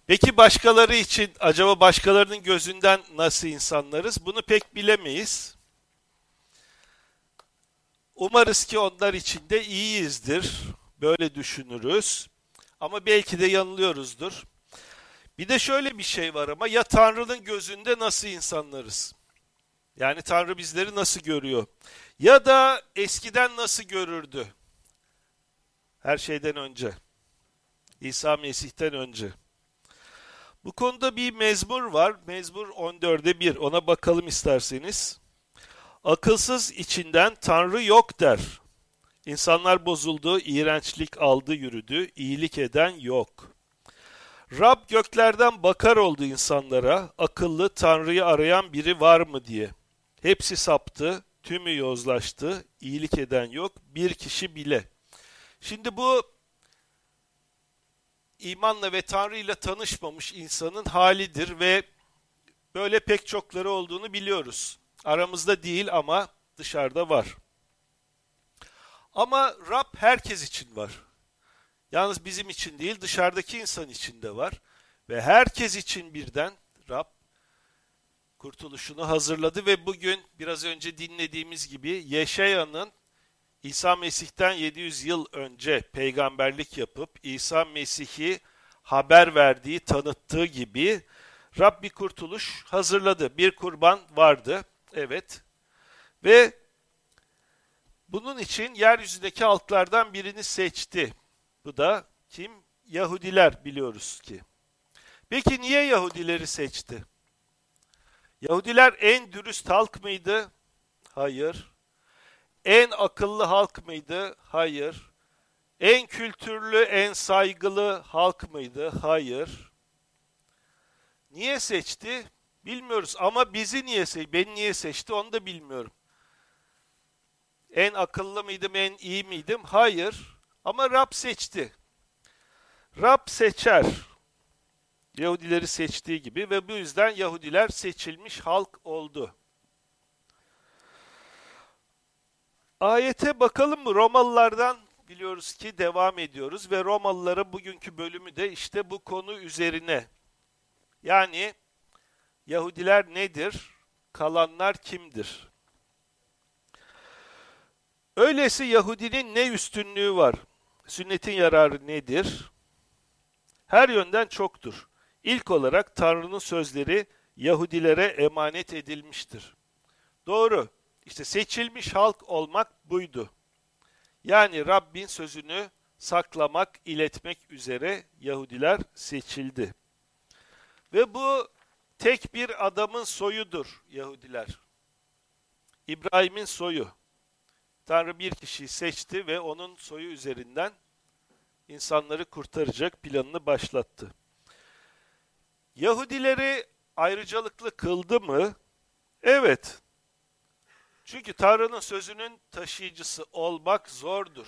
Peki başkaları için acaba başkalarının gözünden nasıl insanlarız? Bunu pek bilemeyiz. Umarız ki onlar için de iyiyizdir. Böyle düşünürüz. Ama belki de yanılıyoruzdur. Bir de şöyle bir şey var ama ya Tanrı'nın gözünde nasıl insanlarız? Yani Tanrı bizleri nasıl görüyor? Ya da eskiden nasıl görürdü? Her şeyden önce. İsa Mesih'ten önce. Bu konuda bir mezmur var. Mezmur 14'e 1. Ona bakalım isterseniz. Akılsız içinden Tanrı yok der. İnsanlar bozuldu, iğrençlik aldı yürüdü, iyilik eden yok. Rab göklerden bakar oldu insanlara, akıllı Tanrı'yı arayan biri var mı diye. Hepsi saptı, tümü yozlaştı, iyilik eden yok, bir kişi bile. Şimdi bu imanla ve Tanrı ile tanışmamış insanın halidir ve böyle pek çokları olduğunu biliyoruz. Aramızda değil ama dışarıda var. Ama Rab herkes için var. Yalnız bizim için değil, dışarıdaki insan için de var. Ve herkes için birden Rab kurtuluşunu hazırladı ve bugün biraz önce dinlediğimiz gibi Yeşaya'nın İsa Mesih'ten 700 yıl önce peygamberlik yapıp İsa Mesih'i haber verdiği, tanıttığı gibi Rab bir kurtuluş hazırladı. Bir kurban vardı, evet. Ve bunun için yeryüzündeki halklardan birini seçti. Bu da kim? Yahudiler biliyoruz ki. Peki niye Yahudileri seçti? Yahudiler en dürüst halk mıydı? Hayır. En akıllı halk mıydı? Hayır. En kültürlü, en saygılı halk mıydı? Hayır. Niye seçti? Bilmiyoruz ama bizi niye seçti? Beni niye seçti onu da bilmiyorum. En akıllı mıydım, en iyi miydim? Hayır. Ama Rab seçti. Rab seçer. Yahudileri seçtiği gibi ve bu yüzden Yahudiler seçilmiş halk oldu. Ayete bakalım mı? Romalılardan biliyoruz ki devam ediyoruz ve Romalılara bugünkü bölümü de işte bu konu üzerine. Yani Yahudiler nedir? Kalanlar kimdir? Öyleyse Yahudinin ne üstünlüğü var? Sünnetin yararı nedir? Her yönden çoktur. İlk olarak Tanrı'nın sözleri Yahudilere emanet edilmiştir. Doğru. İşte seçilmiş halk olmak buydu. Yani Rabbin sözünü saklamak, iletmek üzere Yahudiler seçildi. Ve bu tek bir adamın soyudur Yahudiler. İbrahim'in soyu. Tanrı bir kişiyi seçti ve onun soyu üzerinden insanları kurtaracak planını başlattı. Yahudileri ayrıcalıklı kıldı mı? Evet. Çünkü Tanrı'nın sözünün taşıyıcısı olmak zordur.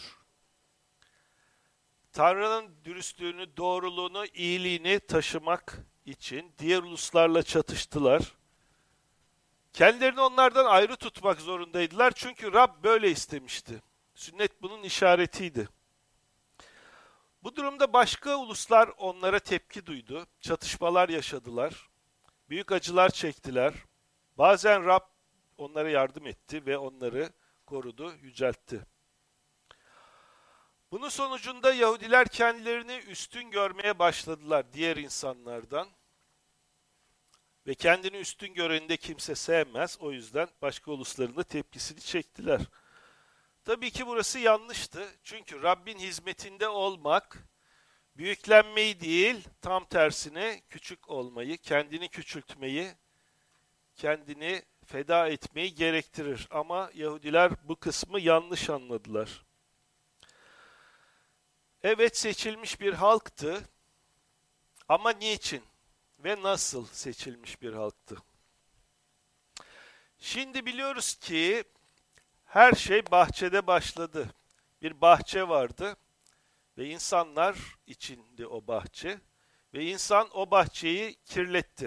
Tanrı'nın dürüstlüğünü, doğruluğunu, iyiliğini taşımak için diğer uluslarla çatıştılar. Kendilerini onlardan ayrı tutmak zorundaydılar çünkü Rab böyle istemişti. Sünnet bunun işaretiydi. Bu durumda başka uluslar onlara tepki duydu, çatışmalar yaşadılar, büyük acılar çektiler. Bazen Rab onlara yardım etti ve onları korudu, yüceltti. Bunun sonucunda Yahudiler kendilerini üstün görmeye başladılar diğer insanlardan. Ve kendini üstün göreni de kimse sevmez. O yüzden başka ulusların da tepkisini çektiler. Tabii ki burası yanlıştı. Çünkü Rabbin hizmetinde olmak, büyüklenmeyi değil, tam tersine küçük olmayı, kendini küçültmeyi, kendini feda etmeyi gerektirir. Ama Yahudiler bu kısmı yanlış anladılar. Evet seçilmiş bir halktı ama niçin ve nasıl seçilmiş bir halktı? Şimdi biliyoruz ki her şey bahçede başladı. Bir bahçe vardı ve insanlar içindi o bahçe ve insan o bahçeyi kirletti.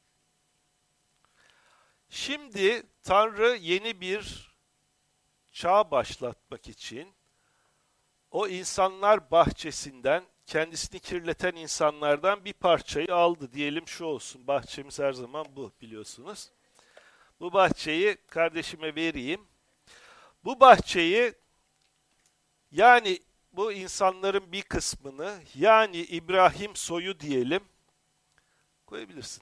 Şimdi Tanrı yeni bir çağ başlatmak için o insanlar bahçesinden kendisini kirleten insanlardan bir parçayı aldı. Diyelim şu olsun, bahçemiz her zaman bu biliyorsunuz. Bu bahçeyi kardeşime vereyim. Bu bahçeyi, yani bu insanların bir kısmını, yani İbrahim soyu diyelim, koyabilirsin.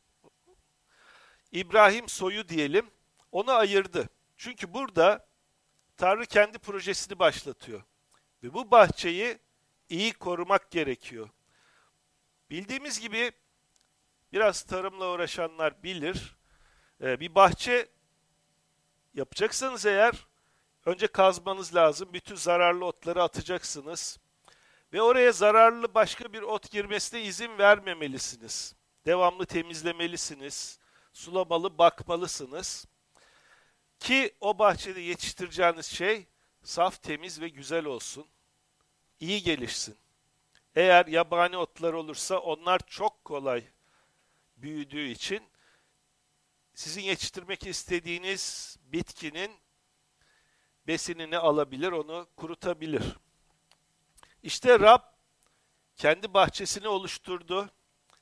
İbrahim soyu diyelim, onu ayırdı. Çünkü burada Tanrı kendi projesini başlatıyor. Ve bu bahçeyi iyi korumak gerekiyor. Bildiğimiz gibi biraz tarımla uğraşanlar bilir. Bir bahçe yapacaksanız eğer önce kazmanız lazım. Bütün zararlı otları atacaksınız. Ve oraya zararlı başka bir ot girmesine izin vermemelisiniz. Devamlı temizlemelisiniz. Sulamalı, bakmalısınız. Ki o bahçede yetiştireceğiniz şey saf, temiz ve güzel olsun. İyi gelişsin. Eğer yabani otlar olursa onlar çok kolay büyüdüğü için sizin yetiştirmek istediğiniz bitkinin besinini alabilir, onu kurutabilir. İşte Rab kendi bahçesini oluşturdu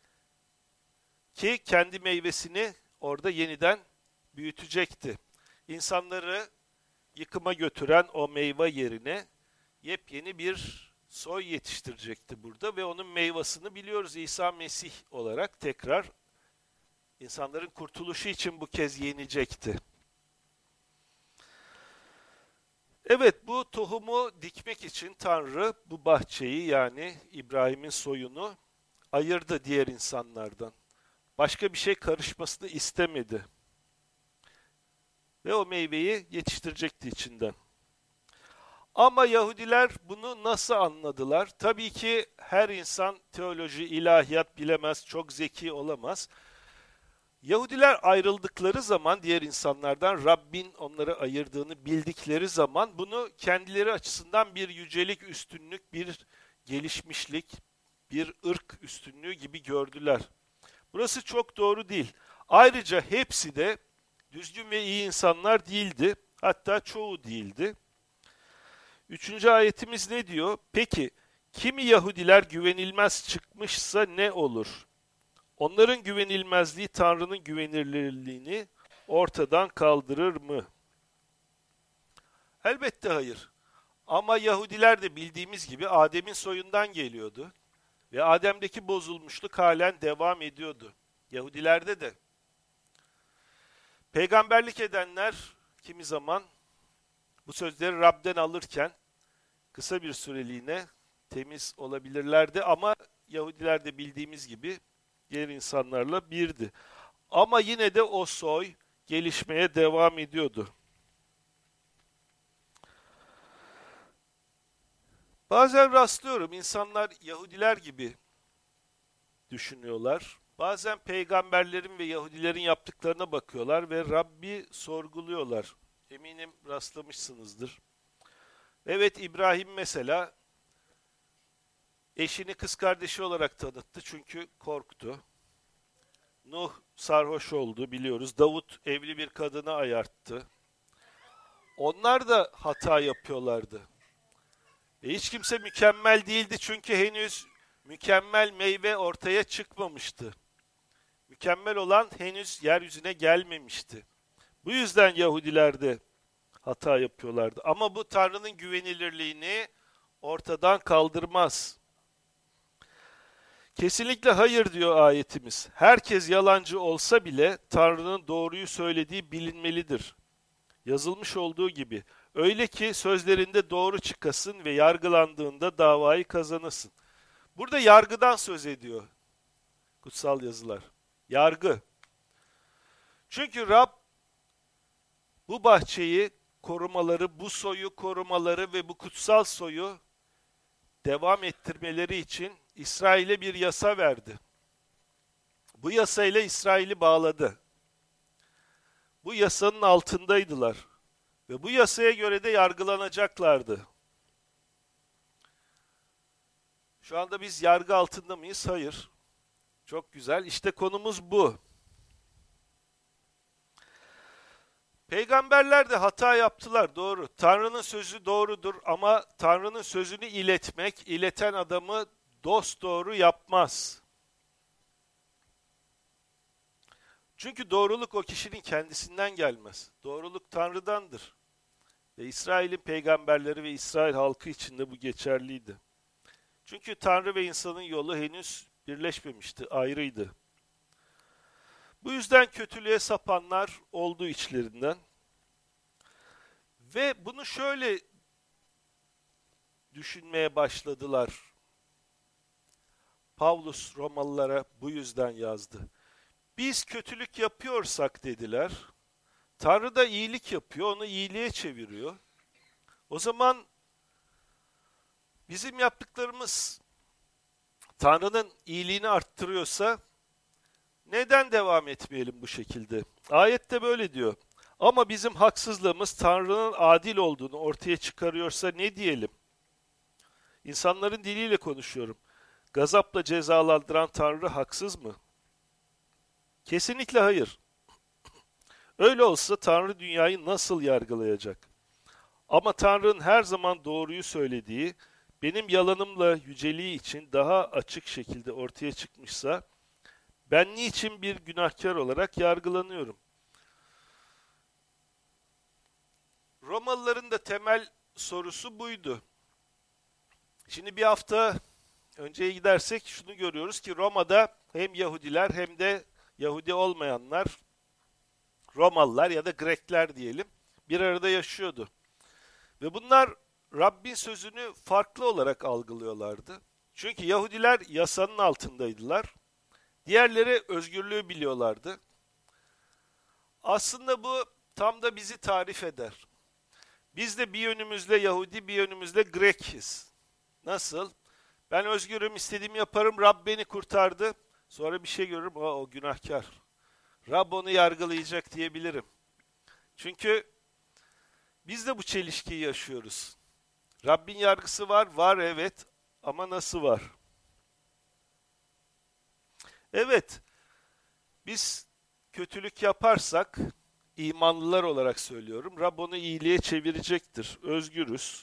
ki kendi meyvesini orada yeniden büyütecekti. İnsanları yıkıma götüren o meyve yerine yepyeni bir soy yetiştirecekti burada ve onun meyvasını biliyoruz, İsa Mesih olarak tekrar insanların kurtuluşu için bu kez yenecekti. Evet, bu tohumu dikmek için Tanrı bu bahçeyi, yani İbrahim'in soyunu ayırdı diğer insanlardan. Başka bir şey karışmasını istemedi. Ve o meyveyi yetiştirecekti içinden. Ama Yahudiler bunu nasıl anladılar? Tabii ki her insan teoloji, ilahiyat bilemez, çok zeki olamaz. Yahudiler ayrıldıkları zaman diğer insanlardan, Rabbin onları ayırdığını bildikleri zaman bunu kendileri açısından bir yücelik, üstünlük, bir gelişmişlik, bir ırk üstünlüğü gibi gördüler. Burası çok doğru değil. Ayrıca hepsi de düzgün ve iyi insanlar değildi. Hatta çoğu değildi. 3. ayetimiz ne diyor? Peki, kimi Yahudiler güvenilmez çıkmışsa ne olur? Onların güvenilmezliği Tanrı'nın güvenilirliğini ortadan kaldırır mı? Elbette hayır. Ama Yahudiler de bildiğimiz gibi Adem'in soyundan geliyordu. Ve Adem'deki bozulmuşluk halen devam ediyordu. Yahudilerde de. Peygamberlik edenler kimi zaman bu sözleri Rab'den alırken kısa bir süreliğine temiz olabilirlerdi ama Yahudiler de bildiğimiz gibi diğer insanlarla birdi. Ama yine de o soy gelişmeye devam ediyordu. Bazen rastlıyorum, insanlar Yahudiler gibi düşünüyorlar. Bazen peygamberlerin ve Yahudilerin yaptıklarına bakıyorlar ve Rabbi sorguluyorlar. Eminim rastlamışsınızdır. Evet, İbrahim mesela eşini kız kardeşi olarak tanıttı çünkü korktu. Nuh sarhoş oldu biliyoruz. Davut evli bir kadını ayarttı. Onlar da hata yapıyorlardı. Ve hiç kimse mükemmel değildi çünkü henüz mükemmel meyve ortaya çıkmamıştı. Mükemmel olan henüz yeryüzüne gelmemişti. Bu yüzden Yahudiler de hata yapıyorlardı. Ama bu Tanrı'nın güvenilirliğini ortadan kaldırmaz. Kesinlikle hayır diyor ayetimiz. Herkes yalancı olsa bile Tanrı'nın doğruyu söylediği bilinmelidir. Yazılmış olduğu gibi. Öyle ki sözlerinde doğru çıkasın ve yargılandığında davayı kazanasın. Burada yargıdan söz ediyor kutsal yazılar. Yargı. Çünkü Rab bu bahçeyi korumaları, bu soyu korumaları ve bu kutsal soyu devam ettirmeleri için İsrail'e bir yasa verdi. Bu yasayla İsrail'i bağladı. Bu yasanın altındaydılar. Ve bu yasaya göre de yargılanacaklardı. Şu anda biz yargı altında mıyız? Hayır. Çok güzel. İşte konumuz bu. Peygamberler de hata yaptılar, doğru. Tanrı'nın sözü doğrudur ama Tanrı'nın sözünü iletmek, ileten adamı dosdoğru yapmaz. Çünkü doğruluk o kişinin kendisinden gelmez. Doğruluk Tanrı'dandır. Ve İsrail'in peygamberleri ve İsrail halkı için de bu geçerliydi. Çünkü Tanrı ve insanın yolu henüz birleşmemişti, ayrıydı. Bu yüzden kötülüğe sapanlar oldu içlerinden. Ve bunu şöyle düşünmeye başladılar. Pavlus Romalılara bu yüzden yazdı. Biz kötülük yapıyorsak dediler, Tanrı da iyilik yapıyor, onu iyiliğe çeviriyor. O zaman bizim yaptıklarımız Tanrı'nın iyiliğini arttırıyorsa neden devam etmeyelim bu şekilde? Ayette böyle diyor. Ama bizim haksızlığımız Tanrı'nın adil olduğunu ortaya çıkarıyorsa ne diyelim? İnsanların diliyle konuşuyorum. Gazapla cezalandıran Tanrı haksız mı? Kesinlikle hayır. Öyle olsa Tanrı dünyayı nasıl yargılayacak? Ama Tanrı'nın her zaman doğruyu söylediği, benim yalanımla yüceliği için daha açık şekilde ortaya çıkmışsa, ben niçin bir günahkar olarak yargılanıyorum? Romalıların da temel sorusu buydu. Şimdi bir hafta önceye gidersek şunu görüyoruz ki Roma'da hem Yahudiler hem de Yahudi olmayanlar, Romalılar ya da Grekler diyelim, bir arada yaşıyordu. Ve bunlar Rabbin sözünü farklı olarak algılıyorlardı. Çünkü Yahudiler yasanın altındaydılar. Diğerleri özgürlüğü biliyorlardı. Aslında bu tam da bizi tarif eder. Biz de bir yönümüzle Yahudi, bir yönümüzle Grekiz. Nasıl? Ben özgürüm, istediğimi yaparım, Rab beni kurtardı. Sonra bir şey görürüm, o günahkar. Rab onu yargılayacak diyebilirim. Çünkü biz de bu çelişkiyi yaşıyoruz. Rabbin yargısı var, var evet ama nasıl var? Evet, biz kötülük yaparsak, imanlılar olarak söylüyorum, Rab onu iyiliğe çevirecektir. Özgürüz.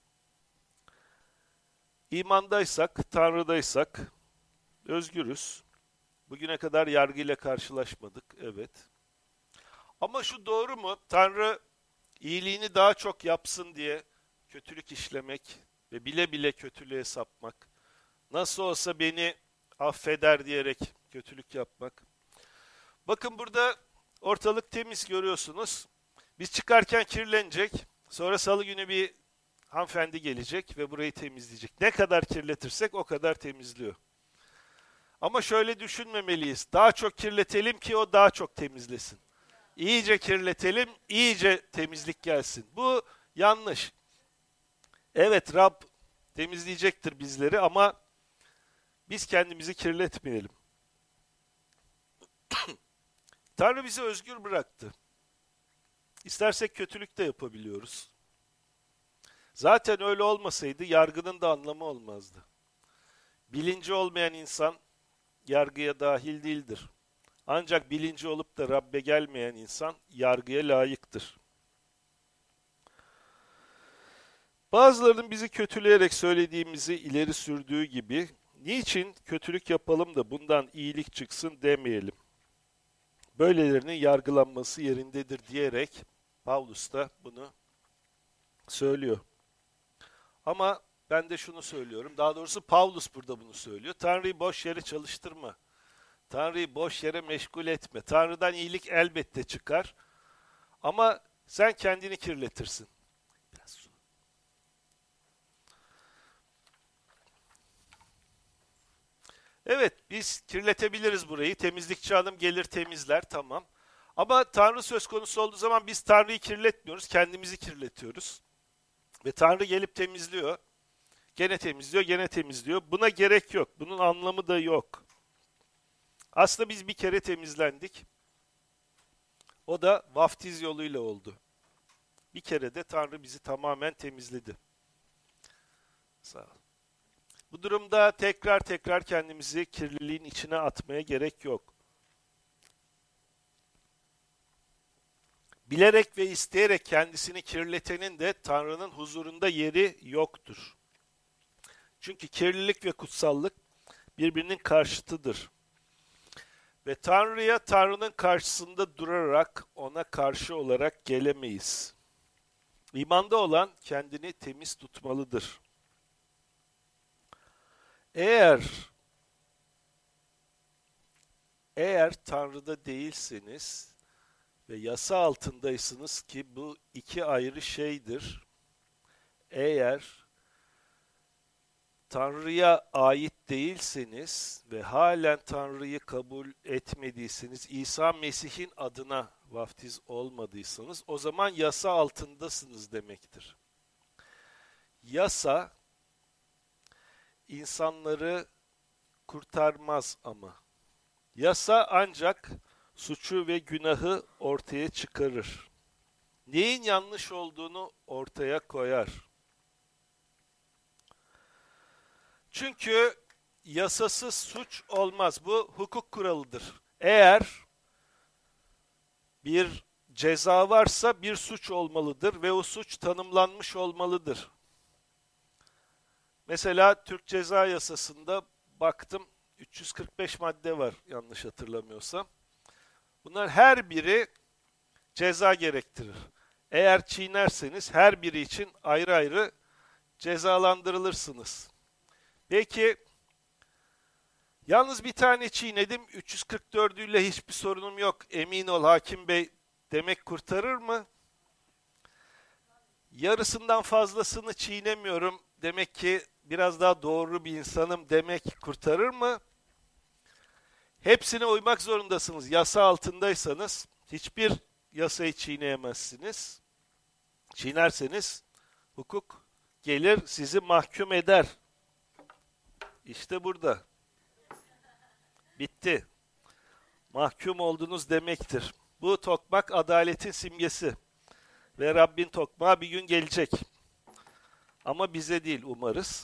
İmandaysak, Tanrı'daysak özgürüz. Bugüne kadar yargıyla karşılaşmadık, evet. Ama şu doğru mu? Tanrı iyiliğini daha çok yapsın diye kötülük işlemek ve bile bile kötülüğe sapmak. Nasıl olsa beni affeder diyerek kötülük yapmak. Bakın burada ortalık temiz görüyorsunuz. Biz çıkarken kirlenecek. Sonra salı günü bir hanımefendi gelecek ve burayı temizleyecek. Ne kadar kirletirsek o kadar temizliyor. Ama şöyle düşünmemeliyiz. Daha çok kirletelim ki o daha çok temizlesin. İyice kirletelim, iyice temizlik gelsin. Bu yanlış. Evet, Rab temizleyecektir bizleri ama biz kendimizi kirletmeyelim. Tanrı bizi özgür bıraktı. İstersek kötülük de yapabiliyoruz. Zaten öyle olmasaydı yargının da anlamı olmazdı. Bilinci olmayan insan yargıya dahil değildir. Ancak bilinci olup da Rabbe gelmeyen insan yargıya layıktır. Bazılarının bizi kötüleyerek söylediğimizi ileri sürdüğü gibi, niçin kötülük yapalım da bundan iyilik çıksın demeyelim. Böylelerinin yargılanması yerindedir diyerek Pavlus da bunu söylüyor. Ama ben de şunu söylüyorum, daha doğrusu Pavlus burada bunu söylüyor. Tanrı'yı boş yere çalıştırma. Tanrı'yı boş yere meşgul etme. Tanrı'dan iyilik elbette çıkar. Ama sen kendini kirletirsin. Biraz su. Evet, biz kirletebiliriz burayı. Temizlikçi hanım gelir temizler, tamam. Ama Tanrı söz konusu olduğu zaman biz Tanrı'yı kirletmiyoruz, kendimizi kirletiyoruz. Ve Tanrı gelip temizliyor. Gene temizliyor, gene temizliyor. Buna gerek yok. Bunun anlamı da yok. Aslında biz bir kere temizlendik. O da vaftiz yoluyla oldu. Bir kere de Tanrı bizi tamamen temizledi. Sağ ol. Bu durumda tekrar tekrar kendimizi kirliliğin içine atmaya gerek yok. Bilerek ve isteyerek kendisini kirletenin de Tanrı'nın huzurunda yeri yoktur. Çünkü kirlilik ve kutsallık birbirinin karşıtıdır. Ve Tanrı'ya Tanrı'nın karşısında durarak ona karşı olarak gelemeyiz. İmanda olan kendini temiz tutmalıdır. Eğer Tanrı'da değilseniz ve yasa altındaysınız ki bu iki ayrı şeydir. Eğer Tanrı'ya ait değilseniz ve halen Tanrı'yı kabul etmediyseniz, İsa Mesih'in adına vaftiz olmadıysanız, o zaman yasa altındasınız demektir. Yasa insanları kurtarmaz ama. Yasa ancak suçu ve günahı ortaya çıkarır. Neyin yanlış olduğunu ortaya koyar. Çünkü yasasız suç olmaz. Bu hukuk kuralıdır. Eğer bir ceza varsa bir suç olmalıdır ve o suç tanımlanmış olmalıdır. Mesela Türk Ceza Yasası'nda baktım 345 madde var yanlış hatırlamıyorsam. Bunlar her biri ceza gerektirir. Eğer çiğnerseniz her biri için ayrı ayrı cezalandırılırsınız. Peki, yalnız bir tane çiğnedim, 344'üyle hiçbir sorunum yok, emin ol hakim bey demek kurtarır mı? Yarısından fazlasını çiğnemiyorum, demek ki biraz daha doğru bir insanım demek kurtarır mı? Hepsine uymak zorundasınız. Yasa altındaysanız hiçbir yasayı çiğneyemezsiniz. Çiğnerseniz hukuk gelir sizi mahkum eder. İşte burada. Bitti. Mahkum oldunuz demektir. Bu tokmak adaletin simgesi. Ve Rabbin tokmağı bir gün gelecek. Ama bize değil umarız.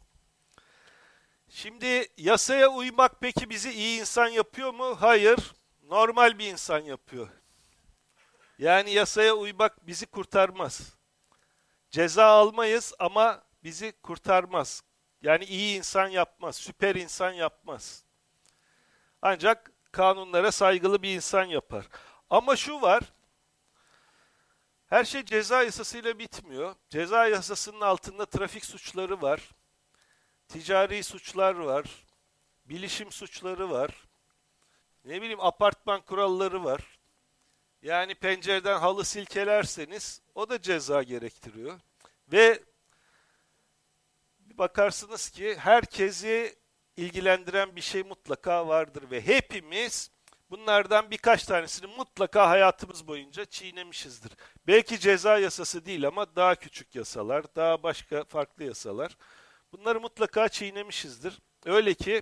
Şimdi yasaya uymak peki bizi iyi insan yapıyor mu? Hayır. Normal bir insan yapıyor. Yani yasaya uymak bizi kurtarmaz. Ceza almayız ama bizi kurtarmaz. Yani iyi insan yapmaz, süper insan yapmaz. Ancak kanunlara saygılı bir insan yapar. Ama şu var, her şey ceza yasasıyla bitmiyor. Ceza yasasının altında trafik suçları var, ticari suçlar var, bilişim suçları var, ne bileyim apartman kuralları var. Yani pencereden halı silkelerseniz o da ceza gerektiriyor. Ve bir bakarsınız ki herkesi ilgilendiren bir şey mutlaka vardır ve hepimiz bunlardan birkaç tanesini mutlaka hayatımız boyunca çiğnemişizdir. Belki ceza yasası değil ama daha küçük yasalar, daha başka farklı yasalar. Bunları mutlaka çiğnemişizdir. Öyle ki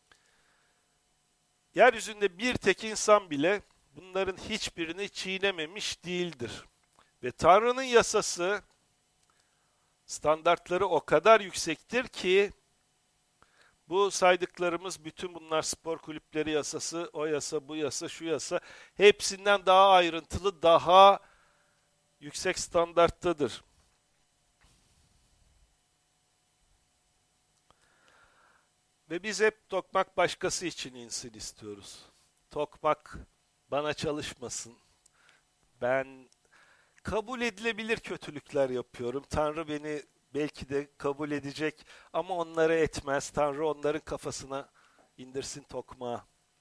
yeryüzünde bir tek insan bile bunların hiçbirini çiğnememiş değildir. Ve Tanrı'nın yasası, standartları o kadar yüksektir ki bu saydıklarımız bütün bunlar spor kulüpleri yasası, o yasa, bu yasa, şu yasa hepsinden daha ayrıntılı, daha yüksek standarttadır. Ve biz hep tokmak başkası için insin istiyoruz. Tokmak bana çalışmasın. Ben kabul edilebilir kötülükler yapıyorum. Tanrı beni belki de kabul edecek ama onları etmez. Tanrı onların kafasına indirsin tokmağı.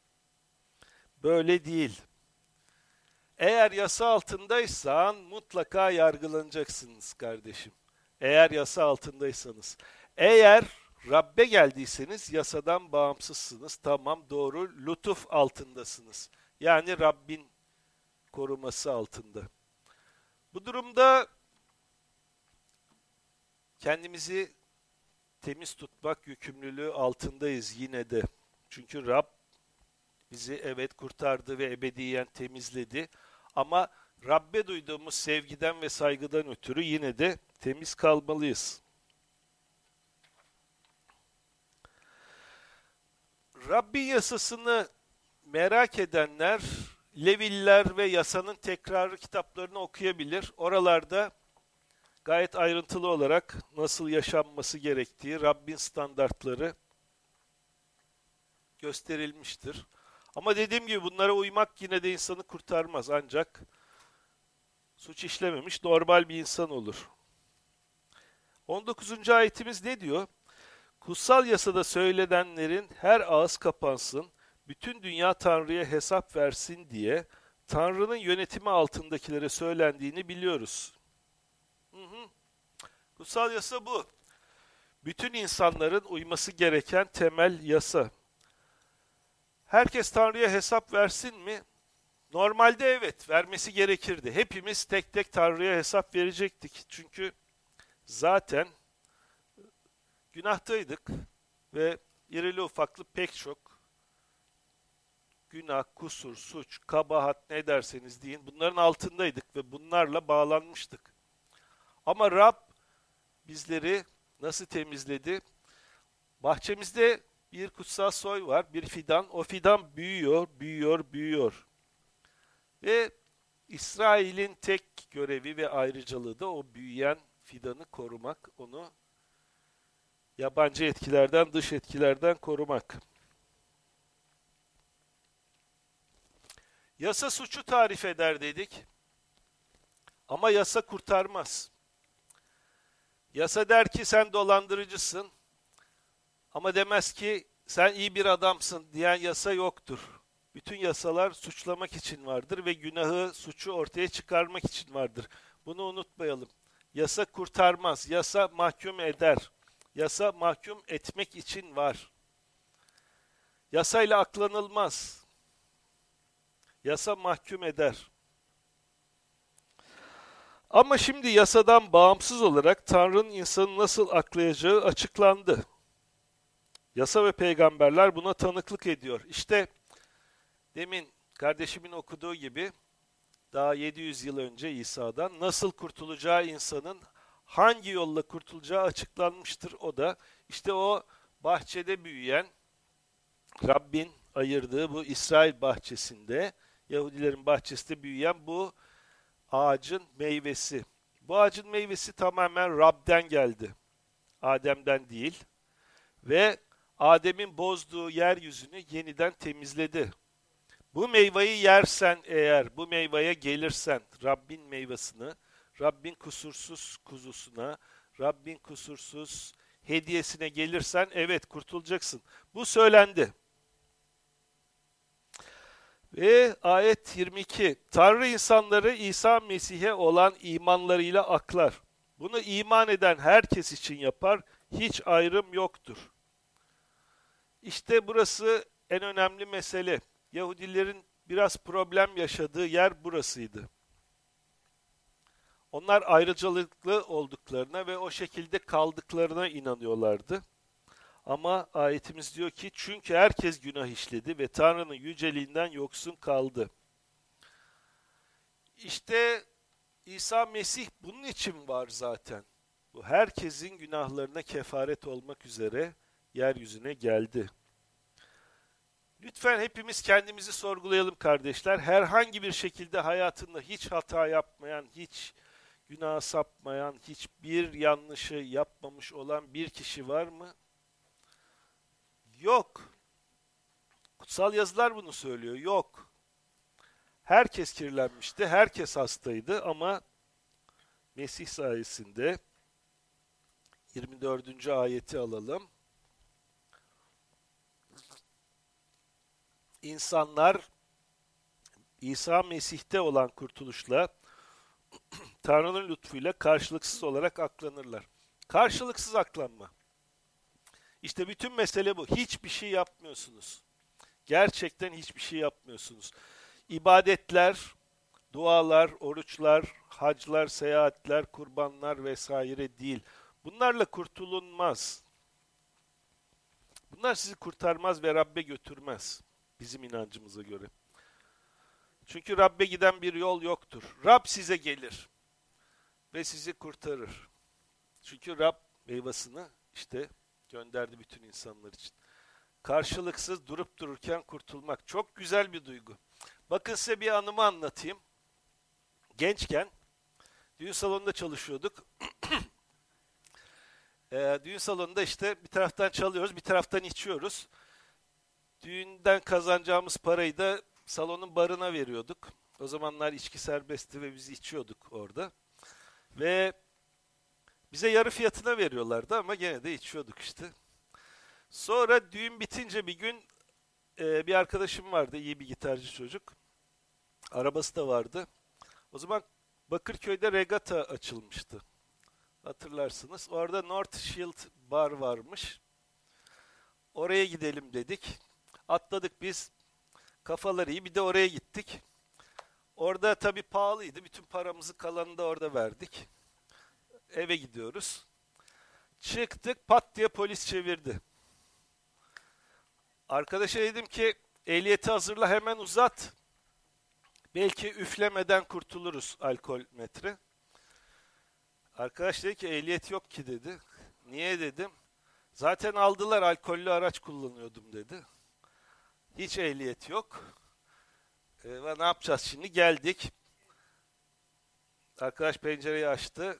Böyle değil. Eğer yasa altındaysan mutlaka yargılanacaksınız kardeşim. Eğer yasa altındaysanız. Eğer Rabbe geldiyseniz yasadan bağımsızsınız. Tamam, doğru, lütuf altındasınız. Yani Rabbin koruması altında. Bu durumda kendimizi temiz tutmak yükümlülüğü altındayız yine de. Çünkü Rab bizi evet kurtardı ve ebediyen temizledi. Ama Rabbe duyduğumuz sevgiden ve saygıdan ötürü yine de temiz kalmalıyız. Rabbin yasasını merak edenler, Leviller ve yasanın tekrarı kitaplarını okuyabilir. Oralarda gayet ayrıntılı olarak nasıl yaşanması gerektiği, Rabbin standartları gösterilmiştir. Ama dediğim gibi bunlara uymak yine de insanı kurtarmaz. Ancak suç işlememiş normal bir insan olur. 19. ayetimiz ne diyor? Kutsal yasada söylenenlerin her ağız kapansın, bütün dünya Tanrı'ya hesap versin diye Tanrı'nın yönetimi altındakilere söylendiğini biliyoruz. Hı hı. Kutsal yasa bu. Bütün insanların uyması gereken temel yasa. Herkes Tanrı'ya hesap versin mi? Normalde evet, vermesi gerekirdi. Hepimiz tek tek Tanrı'ya hesap verecektik. Çünkü zaten günahtaydık ve irili ufaklı pek çok günah, kusur, suç, kabahat ne derseniz deyin bunların altındaydık ve bunlarla bağlanmıştık. Ama Rab bizleri nasıl temizledi? Bahçemizde bir kutsal soy var, bir fidan. O fidan büyüyor, büyüyor, büyüyor. Ve İsrail'in tek görevi ve ayrıcalığı da o büyüyen fidanı korumak, onu yabancı etkilerden, dış etkilerden korumak. Yasa suçu tarif eder dedik. Ama yasa kurtarmaz. Yasa der ki sen dolandırıcısın. Ama demez ki sen iyi bir adamsın diyen yasa yoktur. Bütün yasalar suçlamak için vardır ve günahı, suçu ortaya çıkarmak için vardır. Bunu unutmayalım. Yasa kurtarmaz, yasa mahkum eder. Yasa mahkum etmek için var. Yasayla aklanılmaz. Yasa mahkum eder. Ama şimdi yasadan bağımsız olarak Tanrı'nın insanı nasıl aklayacağı açıklandı. Yasa ve peygamberler buna tanıklık ediyor. İşte demin kardeşimin okuduğu gibi daha 700 yıl önce İsa'dan nasıl kurtulacağı insanın hangi yolla kurtulacağı açıklanmıştır. O da işte o bahçede büyüyen Rabbin ayırdığı bu İsrail bahçesinde Yahudilerin bahçesinde büyüyen bu ağacın meyvesi. Bu ağacın meyvesi tamamen Rab'den geldi. Adem'den değil. Ve Adem'in bozduğu yeryüzünü yeniden temizledi. Bu meyveyi yersen eğer, bu meyveye gelirsen, Rabbin meyvasını, Rabbin kusursuz kuzusuna, Rabbin kusursuz hediyesine gelirsen evet kurtulacaksın. Bu söylendi. Ve ayet 22. Tanrı insanları İsa Mesih'e olan imanlarıyla aklar. Bunu iman eden herkes için yapar, hiç ayrım yoktur. İşte burası en önemli mesele. Yahudilerin biraz problem yaşadığı yer burasıydı. Onlar ayrıcalıklı olduklarına ve o şekilde kaldıklarına inanıyorlardı. Ama ayetimiz diyor ki çünkü herkes günah işledi ve Tanrı'nın yüceliğinden yoksun kaldı. İşte İsa Mesih bunun için var zaten. Bu herkesin günahlarına kefaret olmak üzere yeryüzüne geldi. Lütfen hepimiz kendimizi sorgulayalım kardeşler. Herhangi bir şekilde hayatında hiç hata yapmayan, hiç günah sapmayan, hiçbir yanlışı yapmamış olan bir kişi var mı? Yok. Kutsal yazılar bunu söylüyor. Yok. Herkes kirlenmişti, herkes hastaydı ama Mesih sayesinde 24. ayeti alalım. İnsanlar İsa Mesih'te olan kurtuluşla Tanrı'nın lütfuyla karşılıksız olarak aklanırlar. Karşılıksız aklanma. İşte bütün mesele bu. Hiçbir şey yapmıyorsunuz. Gerçekten hiçbir şey yapmıyorsunuz. İbadetler, dualar, oruçlar, haclar, seyahatler, kurbanlar vesaire değil. Bunlarla kurtulunmaz. Bunlar sizi kurtarmaz ve Rabbe götürmez. Bizim inancımıza göre. Çünkü Rabbe giden bir yol yoktur. Rab size gelir ve sizi kurtarır. Çünkü Rab meyvasını işte gönderdi bütün insanlar için. Karşılıksız durup dururken kurtulmak çok güzel bir duygu. Bakın size bir anımı anlatayım. Gençken Düğün salonunda çalışıyorduk. Düğün salonunda işte bir taraftan çalıyoruz, bir taraftan içiyoruz. Düğünden kazanacağımız parayı da salonun barına veriyorduk. O zamanlar içki serbestti ve biz içiyorduk orada. Ve bize yarı fiyatına veriyorlardı ama gene de içiyorduk işte. Sonra düğün bitince bir gün bir arkadaşım vardı, iyi bir gitarcı çocuk. Arabası da vardı. O zaman Bakırköy'de Regatta açılmıştı. Hatırlarsınız. Orada North Shield Bar varmış. Oraya gidelim dedik. Atladık biz. Kafaları iyi. Bir de oraya gittik. Orada tabii pahalıydı. Bütün paramızı kalanını da orada verdik. Eve gidiyoruz. Çıktık, pat diye polis çevirdi. Arkadaşa dedim ki ehliyeti hazırla, hemen uzat. Belki üflemeden kurtuluruz alkol metre. Arkadaş dedi ki ehliyet yok ki dedi. Niye dedim. Zaten aldılar, alkollü araç kullanıyordum dedi. Hiç ehliyet yok. Ne yapacağız şimdi? Geldik. Arkadaş pencereyi açtı.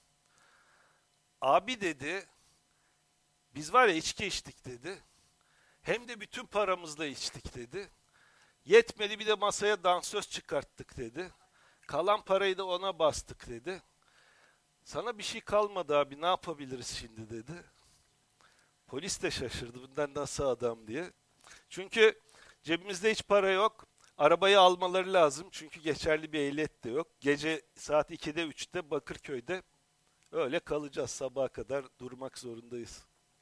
Abi dedi, biz var ya içki içtik dedi. Hem de bütün paramızla içtik dedi. Yetmedi, bir de masaya dansöz çıkarttık dedi. Kalan parayı da ona bastık dedi. Sana bir şey kalmadı abi, ne yapabiliriz şimdi dedi. Polis de şaşırdı, bundan nasıl adam diye. Çünkü cebimizde hiç para yok. Arabayı almaları lazım çünkü geçerli bir ehliyet de yok. Gece saat 2'de 3'te Bakırköy'de öyle kalacağız, sabaha kadar durmak zorundayız.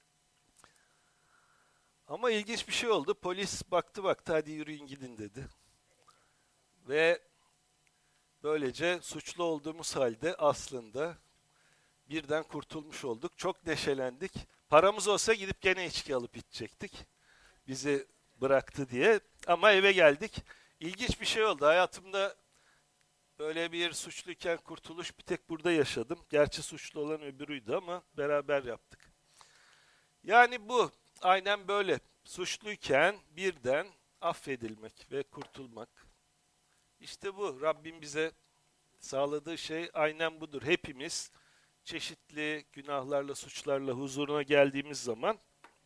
Ama ilginç bir şey oldu. Polis baktı hadi yürüyün gidin dedi. Ve böylece suçlu olduğumuz halde aslında birden kurtulmuş olduk. Çok neşelendik. Paramız olsa gidip gene içki alıp içecektik. Bizi bıraktı diye. Ama eve geldik. İlginç bir şey oldu. Hayatımda böyle bir suçluyken kurtuluş bir tek burada yaşadım. Gerçi suçlu olan öbürüydü ama beraber yaptık. Yani bu aynen böyle. Suçluyken birden affedilmek ve kurtulmak. İşte bu. Rabbim bize sağladığı şey aynen budur. Hepimiz çeşitli günahlarla, suçlarla huzuruna geldiğimiz zaman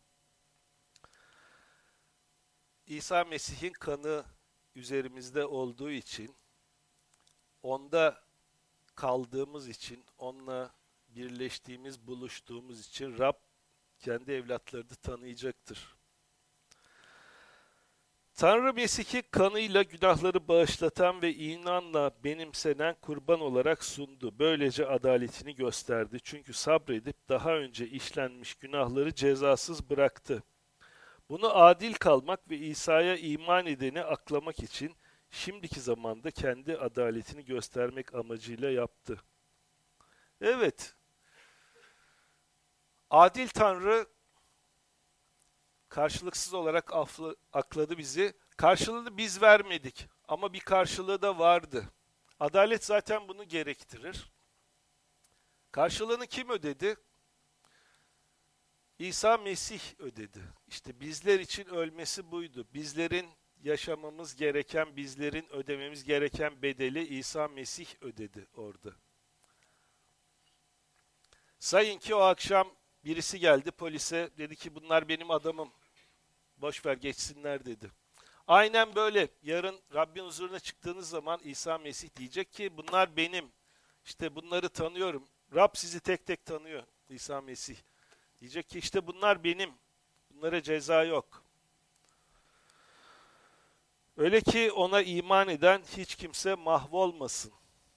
İsa Mesih'in kanı üzerimizde olduğu için, onda kaldığımız için, onunla birleştiğimiz, buluştuğumuz için Rab kendi evlatlarını tanıyacaktır. Tanrı Mesih'i kanıyla günahları bağışlatan ve inanla benimsenen kurban olarak sundu. Böylece adaletini gösterdi. Çünkü sabredip daha önce işlenmiş günahları cezasız bıraktı. Bunu adil kalmak ve İsa'ya iman edeni aklamak için şimdiki zamanda kendi adaletini göstermek amacıyla yaptı. Evet, adil Tanrı karşılıksız olarak akladı bizi. Karşılığını biz vermedik ama bir karşılığı da vardı. Adalet zaten bunu gerektirir. Karşılığını kim ödedi? İsa Mesih ödedi. İşte bizler için ölmesi buydu. Bizlerin yaşamamız gereken, bizlerin ödememiz gereken bedeli İsa Mesih ödedi orada. Sayın ki o akşam birisi geldi polise, dedi ki bunlar benim adamım. Boş ver geçsinler dedi. Aynen böyle. Yarın Rabbin huzuruna çıktığınız zaman İsa Mesih diyecek ki bunlar benim. İşte bunları tanıyorum. Rab sizi tek tek tanıyor. İsa Mesih diyecek ki işte bunlar benim. Bunlara ceza yok. Öyle ki ona iman eden hiç kimse mahvolmasın.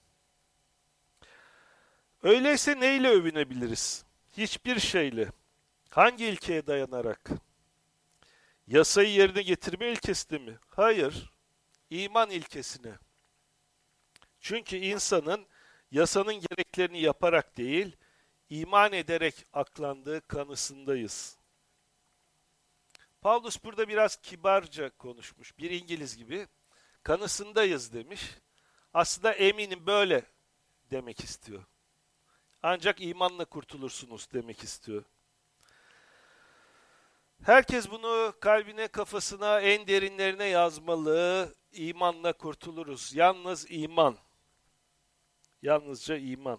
Öyleyse neyle övünebiliriz? Hiçbir şeyle. Hangi ilkeye dayanarak? Yasayı yerine getirme ilkesine mi? Hayır. İman ilkesine. Çünkü insanın yasanın gereklerini yaparak değil, iman ederek aklandığı kanısındayız. Paulus burada biraz kibarca konuşmuş. Bir İngiliz gibi. Kanısındayız demiş. Aslında eminim böyle demek istiyor. Ancak imanla kurtulursunuz demek istiyor. Herkes bunu kalbine, kafasına, en derinlerine yazmalı. İmanla kurtuluruz. Yalnız iman. Yalnızca iman.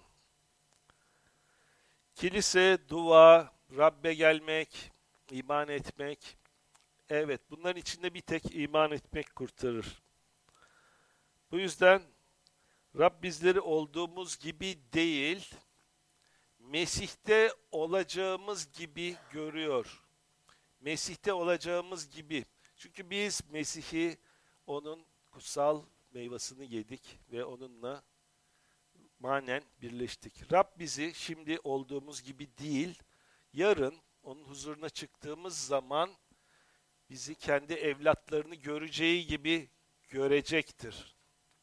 Kilise, dua, Rabbe gelmek, iman etmek. Evet, bunların içinde bir tek iman etmek kurtarır. Bu yüzden Rab bizleri olduğumuz gibi değil, Mesih'te olacağımız gibi görüyor. Mesih'te olacağımız gibi. Çünkü biz Mesih'i, onun kutsal meyvasını yedik ve onunla manen birleştik. Rab bizi şimdi olduğumuz gibi değil, yarın onun huzuruna çıktığımız zaman bizi kendi evlatlarını göreceği gibi görecektir.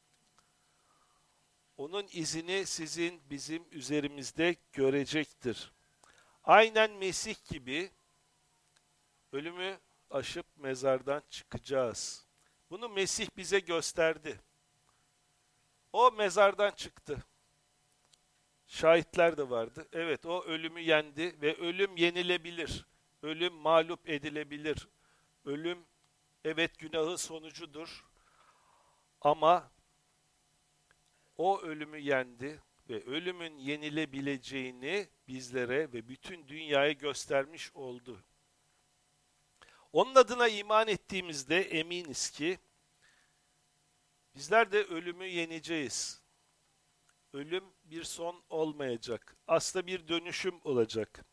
Onun izini sizin, bizim üzerimizde görecektir. Aynen Mesih gibi ölümü aşıp mezardan çıkacağız. Bunu Mesih bize gösterdi. O mezardan çıktı. Şahitler de vardı. Evet, o ölümü yendi ve ölüm yenilebilir. Ölüm mağlup edilebilir. Ölüm, evet, günahın sonucudur. Ama o ölümü yendi ve ölümün yenilebileceğini bizlere ve bütün dünyaya göstermiş oldu. Onun adına iman ettiğimizde eminiz ki bizler de ölümü yeneceğiz. Ölüm bir son olmayacak. Aslında bir dönüşüm olacak.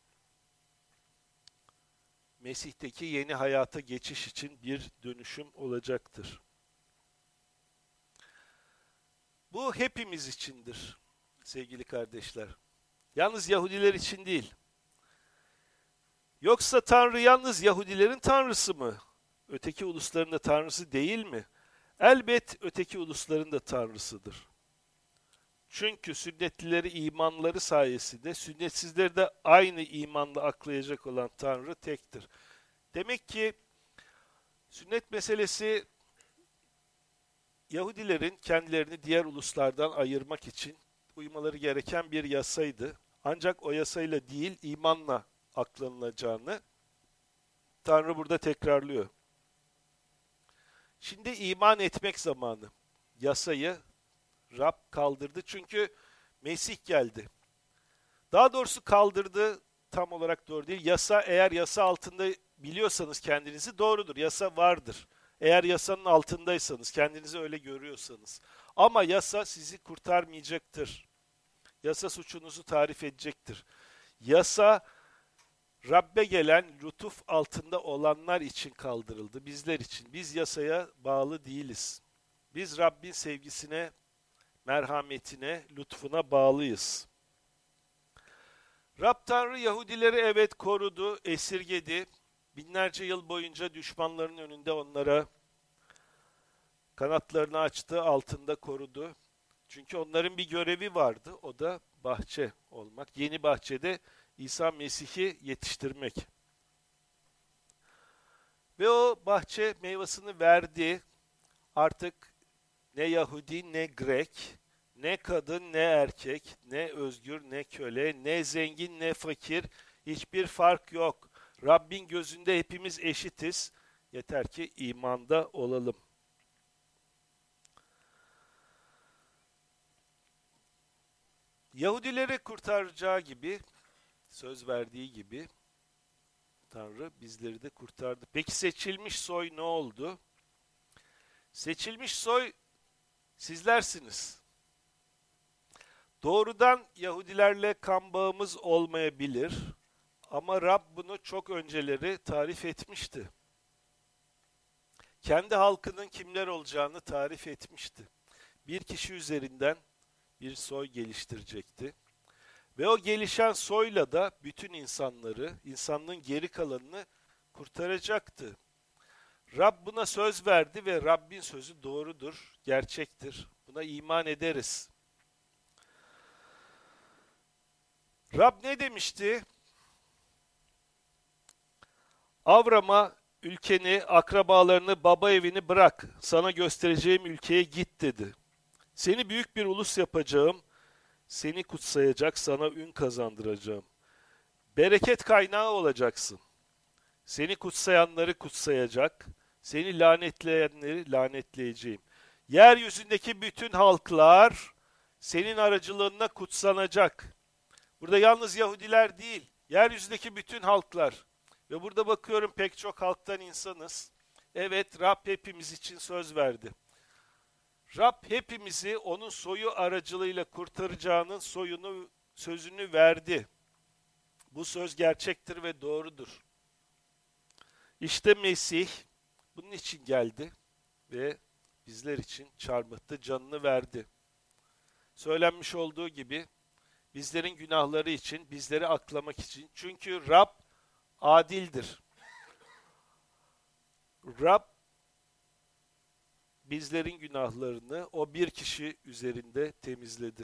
Mesih'teki yeni hayata geçiş için bir dönüşüm olacaktır. Bu hepimiz içindir sevgili kardeşler. Yalnız Yahudiler için değil. Yoksa Tanrı yalnız Yahudilerin Tanrısı mı? Öteki ulusların da Tanrısı değil mi? Elbet öteki ulusların da Tanrısıdır. Çünkü sünnetlileri imanları sayesinde sünnetsizleri de aynı imanla aklayacak olan Tanrı tektir. Demek ki sünnet meselesi Yahudilerin kendilerini diğer uluslardan ayırmak için uymaları gereken bir yasaydı. Ancak o yasayla değil, imanla aklanılacağını Tanrı burada tekrarlıyor. Şimdi iman etmek zamanı. Yasayı Rab kaldırdı çünkü Mesih geldi. Daha doğrusu kaldırdı tam olarak doğru değil. Yasa, eğer yasa altında biliyorsanız kendinizi, doğrudur. Yasa vardır. Eğer yasanın altındaysanız, kendinizi öyle görüyorsanız. Ama yasa sizi kurtarmayacaktır. Yasa suçunuzu tarif edecektir. Yasa Rabbe gelen lütuf altında olanlar için kaldırıldı. Bizler için. Biz yasaya bağlı değiliz. Biz Rabbin sevgisine, merhametine, lütfuna bağlıyız. Rab Tanrı Yahudileri evet korudu, esirgedi. Binlerce yıl boyunca düşmanların önünde onlara kanatlarını açtı, altında korudu. Çünkü onların bir görevi vardı, o da bahçe olmak. Yeni bahçede İsa Mesih'i yetiştirmek. Ve o bahçe meyvasını verdi. Artık ne Yahudi ne Grek, ne kadın ne erkek, ne özgür ne köle, ne zengin ne fakir, hiçbir fark yok. Rabbin gözünde hepimiz eşitiz. Yeter ki imanda olalım. Yahudileri kurtaracağı gibi, söz verdiği gibi Tanrı bizleri de kurtardı. Peki seçilmiş soy ne oldu? Seçilmiş soy sizlersiniz. Doğrudan Yahudilerle kan bağımız olmayabilir ama Rab bunu çok önceleri tarif etmişti. Kendi halkının kimler olacağını tarif etmişti. Bir kişi üzerinden bir soy geliştirecekti. Ve o gelişen soyla da bütün insanları, insanlığın geri kalanını kurtaracaktı. Rab buna söz verdi ve Rabbin sözü doğrudur, gerçektir. Buna iman ederiz. Rab ne demişti? Avram'a ülkeni, akrabalarını, baba evini bırak, sana göstereceğim ülkeye git dedi. Seni büyük bir ulus yapacağım, seni kutsayacak, sana ün kazandıracağım. Bereket kaynağı olacaksın. Seni kutsayanları kutsayacak, seni lanetleyenleri lanetleyeceğim. Yeryüzündeki bütün halklar senin aracılığınla kutsanacak. Burada yalnız Yahudiler değil, yeryüzündeki bütün halklar. Ve burada bakıyorum pek çok halktan insanız. Evet, Rab hepimiz için söz verdi. Rab hepimizi onun soyu aracılığıyla kurtaracağının sözünü verdi. Bu söz gerçektir ve doğrudur. İşte Mesih bunun için geldi ve bizler için çarmıhta canını verdi. Söylenmiş olduğu gibi bizlerin günahları için, bizleri aklamak için. Çünkü Rab adildir. Rab bizlerin günahlarını o bir kişi üzerinde temizledi.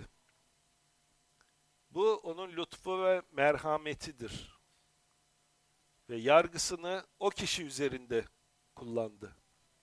Bu onun lütfu ve merhametidir. Ve yargısını o kişi üzerinde kullandı.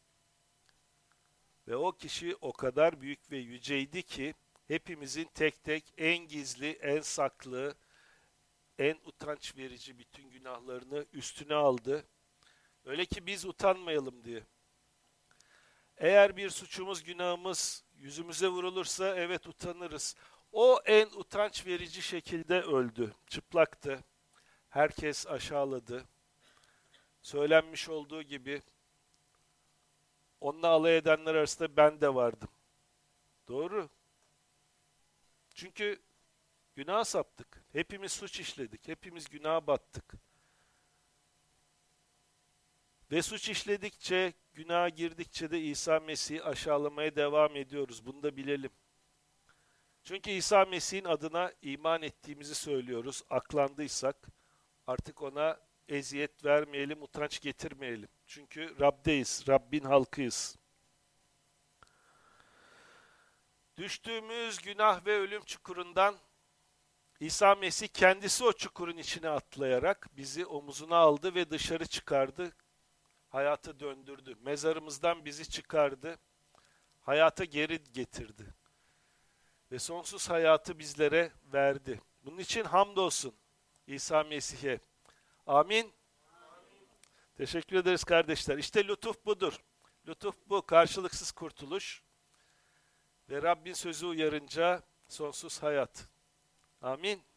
Ve o kişi o kadar büyük ve yüceydi ki hepimizin tek tek en gizli, en saklı, en utanç verici bütün günahlarını üstüne aldı. Öyle ki biz utanmayalım diye. Eğer bir suçumuz, günahımız yüzümüze vurulursa evet utanırız. O en utanç verici şekilde öldü. Çıplaktı. Herkes aşağıladı. Söylenmiş olduğu gibi onunla alay edenler arasında ben de vardım. Doğru. Çünkü günaha saptık. Hepimiz suç işledik. Hepimiz günaha battık. Ve suç işledikçe, günaha girdikçe de İsa Mesih'i aşağılamaya devam ediyoruz. Bunu da bilelim. Çünkü İsa Mesih'in adına iman ettiğimizi söylüyoruz. Aklandıysak artık ona eziyet vermeyelim, utanç getirmeyelim. Çünkü Rab'deyiz, Rabbin halkıyız. Düştüğümüz günah ve ölüm çukurundan İsa Mesih kendisi o çukurun içine atlayarak bizi omuzuna aldı ve dışarı çıkardı. Hayata döndürdü. Mezarımızdan bizi çıkardı. Hayata geri getirdi. Ve sonsuz hayatı bizlere verdi. Bunun için hamdolsun İsa Mesih'e. Amin. Teşekkür ederiz kardeşler. İşte lütuf budur. Lütuf bu. Karşılıksız kurtuluş. Ve Rabbin sözü uyarınca sonsuz hayat. Amin.